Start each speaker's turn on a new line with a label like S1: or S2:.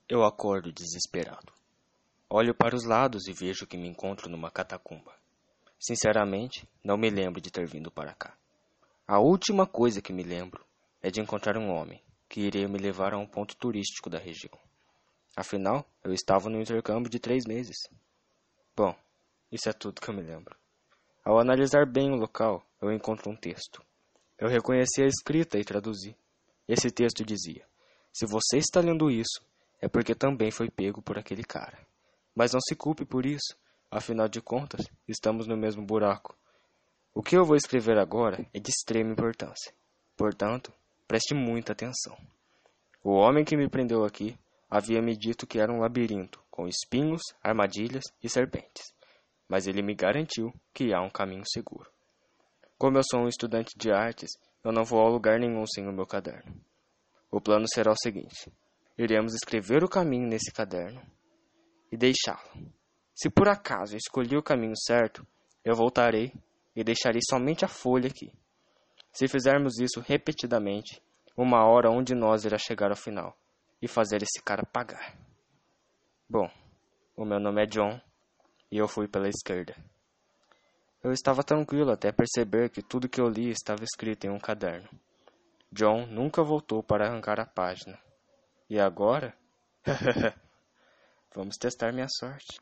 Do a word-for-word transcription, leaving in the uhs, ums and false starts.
S1: Eu acordo desesperado. Olho para os lados e vejo que me encontro numa catacumba. Sinceramente, não me lembro de ter vindo para cá. A última coisa que me lembro é de encontrar um homem que iria me levar a um ponto turístico da região. Afinal, eu estava no intercâmbio de três meses. Bom, isso é tudo que eu me lembro. Ao analisar bem o local, eu encontro um texto. Eu reconheci a escrita e traduzi. Esse texto dizia: se você está lendo isso, é porque também foi pego por aquele cara. Mas não se culpe por isso, afinal de contas, estamos no mesmo buraco. O que eu vou escrever agora é de extrema importância. Portanto, preste muita atenção. O homem que me prendeu aqui havia me dito que era um labirinto, com espinhos, armadilhas e serpentes. Mas ele me garantiu que há um caminho seguro. Como eu sou um estudante de artes, eu não vou a lugar nenhum sem o meu caderno. O plano será o seguinte: iremos escrever o caminho nesse caderno e deixá-lo. Se por acaso eu escolhi o caminho certo, eu voltarei e deixarei somente a folha aqui. Se fizermos isso repetidamente, uma hora um de nós irá chegar ao final e fazer esse cara pagar. Bom, o meu nome é John e eu fui pela esquerda. Eu estava tranquilo até perceber que tudo que eu li estava escrito em um caderno. John nunca voltou para arrancar a página. E agora? Vamos testar minha sorte.